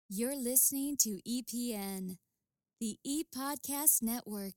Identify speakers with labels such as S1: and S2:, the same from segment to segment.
S1: You're listening to EPN, the E-Podcast Network.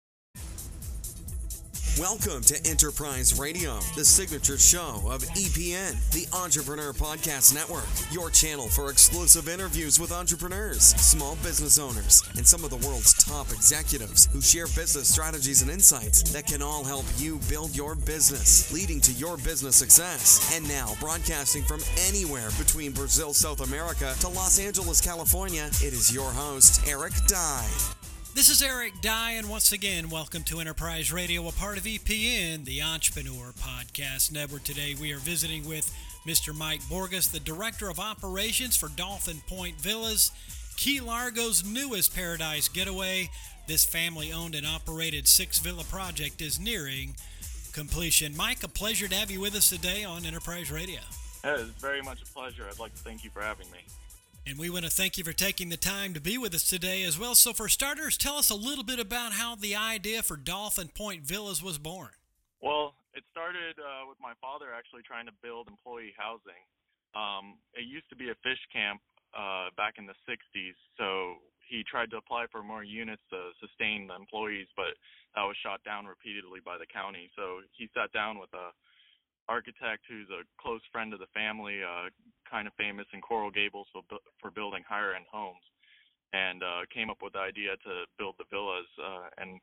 S2: Welcome to Enterprise Radio, the signature show of EPN, the Entrepreneur Podcast Network, your channel for exclusive interviews with entrepreneurs, small business owners, and some of the world's top executives who share business strategies and insights that can all help you build your business, leading to your business success. And now, broadcasting from anywhere between Brazil, South America to Los Angeles, California, it is your host, Eric Dye.
S3: This is Eric Dye, and once again, welcome to Enterprise Radio, a part of EPN, the Entrepreneur Podcast Network. Today, we are visiting with Mr. Mike Borges, the Director of Operations for Dolphin Point Villas, Key Largo's newest paradise getaway. This family-owned and operated six-villa project is nearing completion. Mike, a pleasure to have you with us today on Enterprise Radio.
S4: It's very much a pleasure. I'd like to thank you for having me.
S3: And we want to thank you for taking the time to be with us today as well. So for starters, tell us a little bit about how the idea for Dolphin Point Villas was born.
S4: Well, it started with my father actually trying to build employee housing. It used to be a fish camp back in the 60s, so he tried to apply for more units to sustain the employees, but that was shot down repeatedly by the county. So he sat down with a architect who's a close friend of the family, kind of famous in Coral Gables for building higher-end homes, and came up with the idea to build the villas and,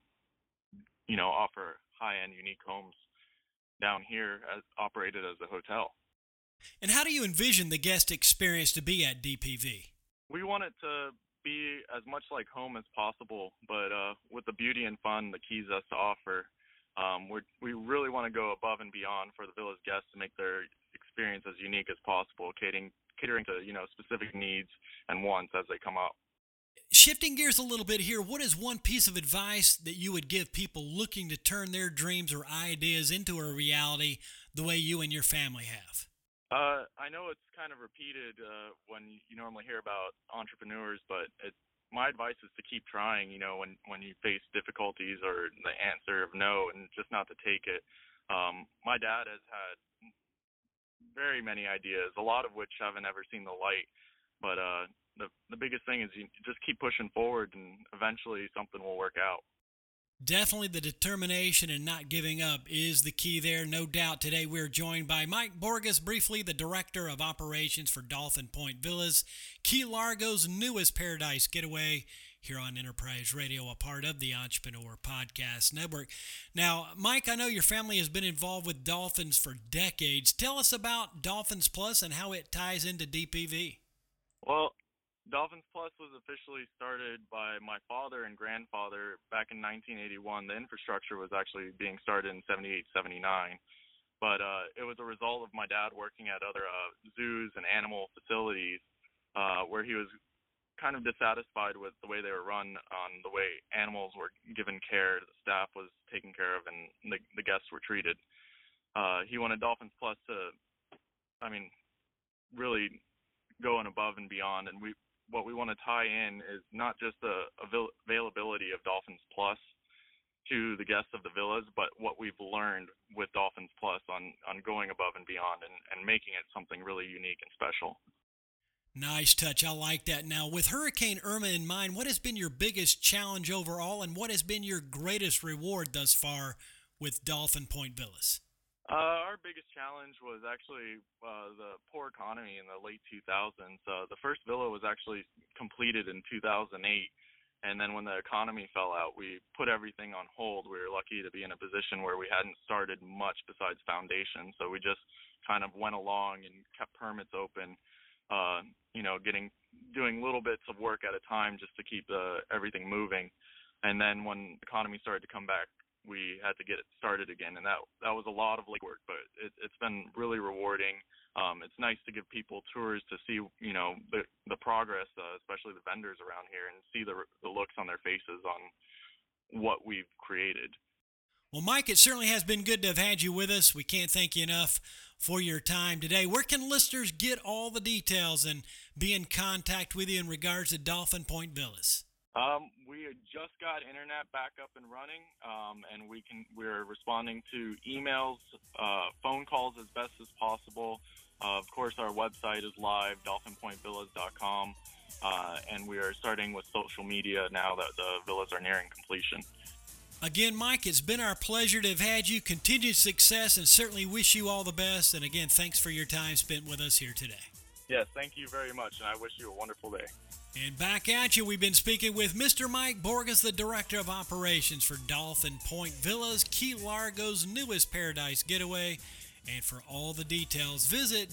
S4: offer high-end unique homes down here operated as a hotel.
S3: And how do you envision the guest experience to be at DPV?
S4: We want it to be as much like home as possible, but with the beauty and fun the Keys has to offer. We really want to go above and beyond for the villa's guests to make their experience as unique as possible, catering to specific needs and wants as they come up.
S3: Shifting gears a little bit here, what is one piece of advice that you would give people looking to turn their dreams or ideas into a reality the way you and your family have?
S4: I know it's kind of repeated when you normally hear about entrepreneurs, but my advice is to keep trying, when you face difficulties or the answer of no, and just not to take it. My dad has had very many ideas, a lot of which haven't ever seen the light. But the biggest thing is you just keep pushing forward, and eventually something will work out.
S3: Definitely the determination and not giving up is the key there, no doubt. Today we're joined by Mike Borges, briefly the Director of Operations for Dolphin Point Villas, Key Largo's newest paradise getaway here on Enterprise Radio, a part of the Entrepreneur Podcast Network. Now, Mike, I know your family has been involved with dolphins for decades. Tell us about Dolphins Plus and how it ties into DPV.
S4: Well, Dolphins Plus was officially started by my father and grandfather back in 1981. The infrastructure was actually being started in 78, 79. But it was a result of my dad working at other zoos and animal facilities where he was kind of dissatisfied with the way they were run, on the way animals were given care, the staff was taken care of, and the guests were treated. He wanted Dolphins Plus to, really going above and beyond, and what we want to tie in is not just the availability of Dolphins Plus to the guests of the villas, but what we've learned with Dolphins Plus on going above and beyond and making it something really unique and special.
S3: Nice touch. I like that. Now, with Hurricane Irma in mind, what has been your biggest challenge overall, and what has been your greatest reward thus far with Dolphin Point Villas?
S4: Our biggest challenge was actually the poor economy in the late 2000s. The first villa was actually completed in 2008, and then when the economy fell out, we put everything on hold. We were lucky to be in a position where we hadn't started much besides foundation, so we just kind of went along and kept permits open, doing little bits of work at a time just to keep everything moving. And then when the economy started to come back, we had to get it started again, and that was a lot of legwork, but it's been really rewarding. It's nice to give people tours to see, the progress, especially the vendors around here, and see the looks on their faces on what we've created.
S3: Well, Mike, it certainly has been good to have had you with us. We can't thank you enough for your time today. Where can listeners get all the details and be in contact with you in regards to Dolphin Point Villas?
S4: We just got internet back up and running, and we're responding to emails, phone calls as best as possible. Of course, our website is live, dolphinpointvillas.com. and we are starting with social media now that the villas are nearing completion.
S3: Again, Mike, it's been our pleasure to have had you. Continued success, and certainly wish you all the best. And again, thanks for your time spent with us here today.
S4: Yes, thank you very much, and I wish you a wonderful day.
S3: And back at you, we've been speaking with Mr. Mike Borges, the Director of Operations for Dolphin Point Villas, Key Largo's newest paradise getaway. And for all the details, visit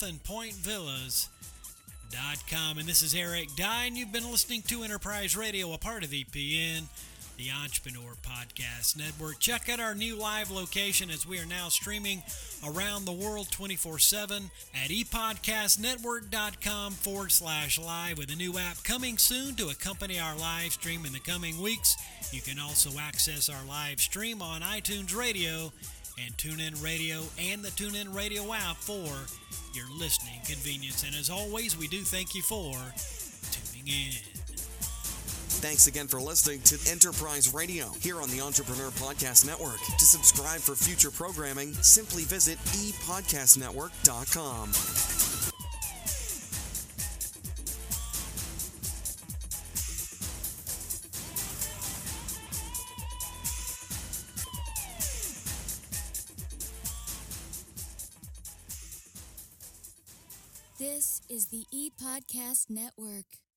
S3: dolphinpointvillas.com. And this is Eric Dye, and you've been listening to Enterprise Radio, a part of EPN, the Entrepreneur Podcast Network. Check out our new live location as we are now streaming around the world 24/7 at epodcastnetwork.com/live with a new app coming soon to accompany our live stream in the coming weeks. You can also access our live stream on iTunes Radio and TuneIn Radio and the TuneIn Radio app for your listening convenience. And as always, we do thank you for tuning in.
S2: Thanks again for listening to Enterprise Radio here on the Entrepreneur Podcast Network. To subscribe for future programming, simply visit epodcastnetwork.com.
S1: This is the ePodcast Network.